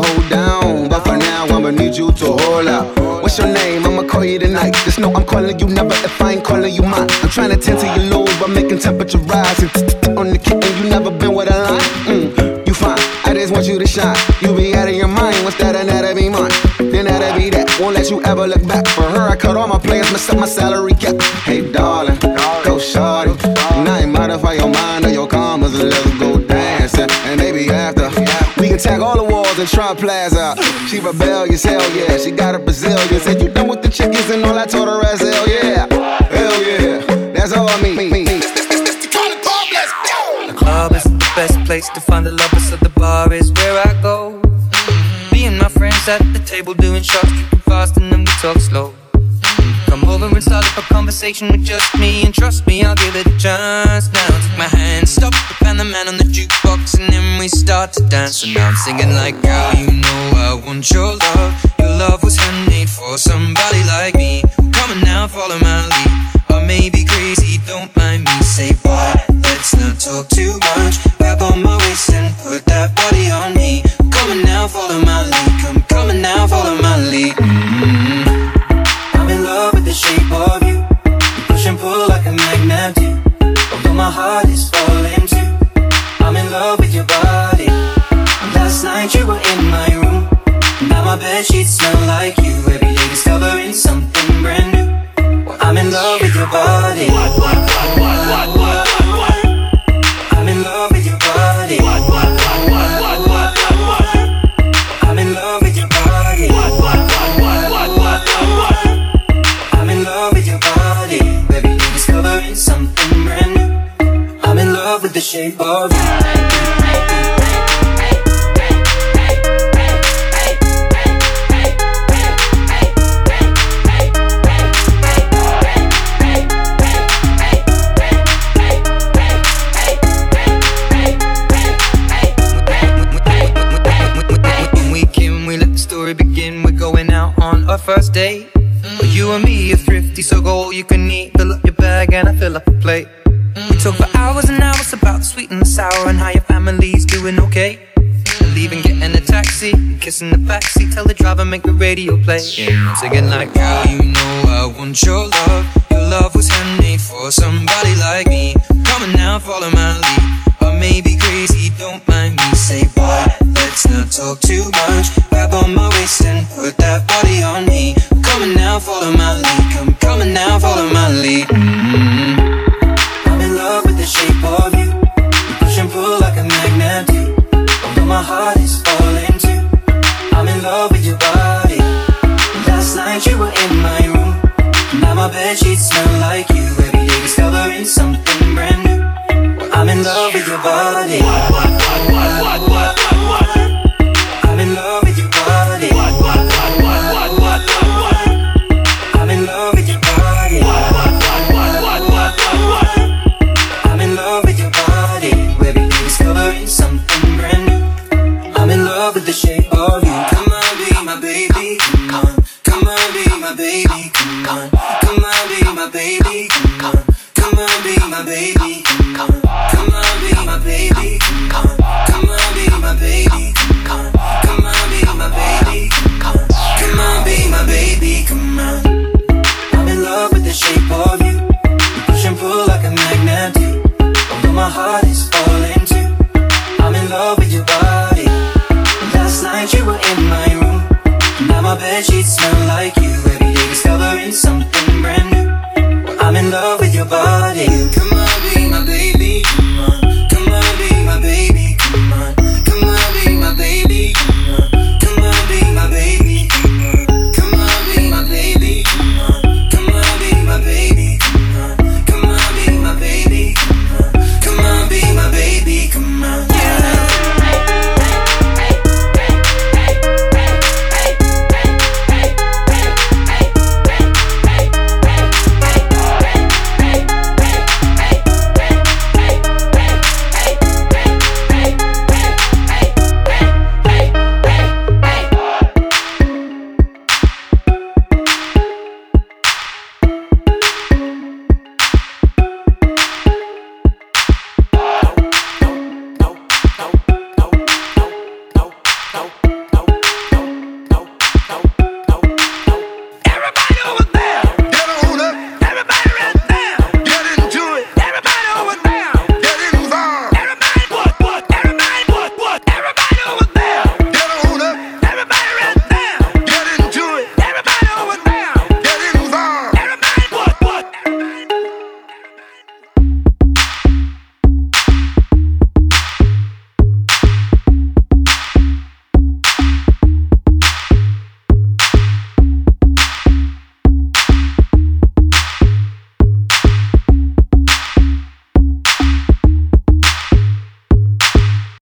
hold down, but for now I'ma need you to hold up. What's your name? I'ma call you tonight. Just know I'm calling you never if I ain't calling you mine. I'm trying to tend to your load by making temperature rise. And on the kitten, you never been with a line. You fine, I just want you to shine. You be out of your mind, what's that and that'll be mine. Then that'll be that, won't let you ever look back. For her, I cut all my plans, mess up my salary cap. Hey darling, go shorty. And I ain't modify your mind or your commas, and let's go dancing. And maybe after, we can tag all the walls and try plaza. She rebellious, hell yeah, she got a Brazilian. Said you done with the chickens and all I told her as hell yeah. Hell yeah, that's all I mean. The club is the best place to find the lovers, so the bar is where I go. Me and my friends at the table doing shots, tripping fast and then we talk slow. Come over and start up a conversation with just me, and trust me, I'll give it a chance. Now take my hand, stop the band, the man on the jukebox, and then we start to dance. So now I'm singing like, girl, you know I want your love. Your love was handmade for somebody like me. Come on now, follow my lead. I may be crazy, don't mind me. Say what? Let's not talk too much. Grab on my waist and put that body on me. Come on now, follow my lead. Come on now, follow my lead. I'm in love with the shape of you. You push and pull like a magnet do. Although my heart is falling too. I'm in love with your body. Last night you were in my room. Now my bedsheets smell like you. Every day discovering something brand new. Well, I'm in love with your body. I'm in love with your body. I'm in love with your body. I'm in love with your body. Baby, you're discovering something brand new. I'm in love with the shape of you. Our first date, but you and me are thrifty, so go all you can eat. Fill up your bag and I fill up a plate. We talk for hours and hours about the sweet and the sour and how your family's doing okay. And leaving, getting a taxi, kissing the backseat, tell the driver make the radio play. Yeah, I'm singing like, girl, you know I want your love. Your love was handmade for somebody like me. Come on now, follow my lead. I may be crazy, don't mind me. Say what? Let's not talk too much. Grab on my waist and put that body on me. Come on now, follow my lead. Come on now, follow my lead. I'm in love with the shape of you. You push and pull like a magnet do. Although my heart is falling too. I'm in love with your body. Last night you were in my room. Now my bedsheets smell like you. Every day discovering something brand new. I'm in love with your body. I'm in love with your body. I'm in love with your body. I'm in love with your body. Where we discovering something brand new. I'm in love with the shape of you. Come on, be my baby. Come on, come on, be my baby. Come on, come on, be my baby. Come on, come on, be my baby. Come on. Come on, be my baby. Come on, come on, be my baby. Come on, come on, be my baby. Come on, come on, be my baby. Come on. I'm in love with the shape of you. You push and pull like a magnet do. Although my heart is falling too. I'm in love with your body. Last night you were in my room. Now my bedsheets smell